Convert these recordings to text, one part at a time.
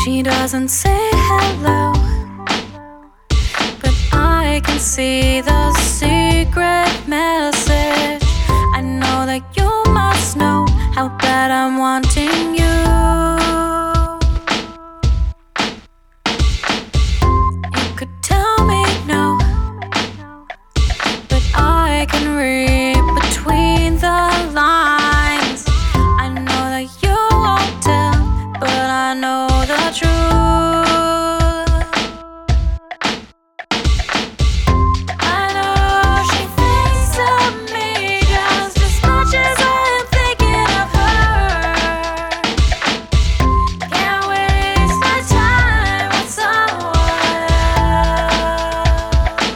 She doesn't say hello, but I can see the secret message. I know that you must know how bad I'm wanting you. You could tell me no, but I can read between the lines. I know that you won't tell, but I know the truth. I know she thinks of me just as much as I'm thinking of her. Can't waste my time with someone else.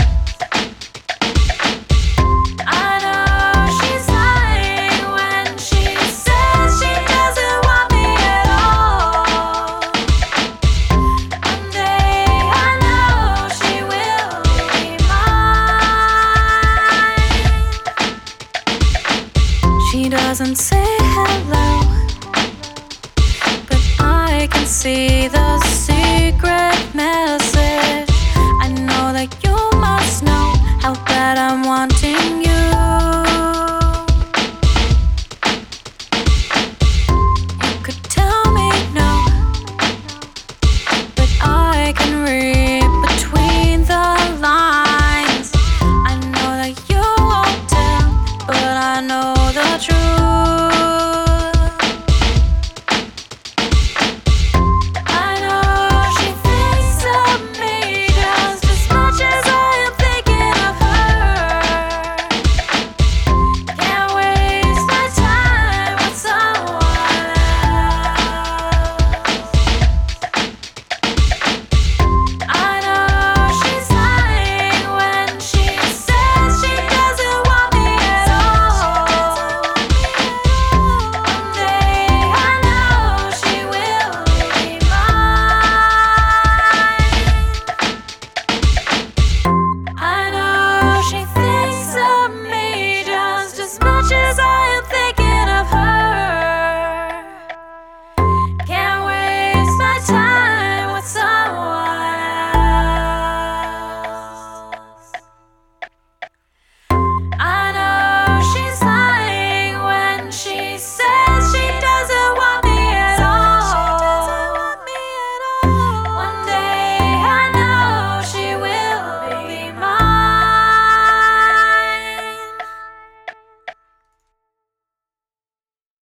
I know she's lying when she says she doesn't want me at all. One day I know she will be mine. She doesn't say hello, but I can see the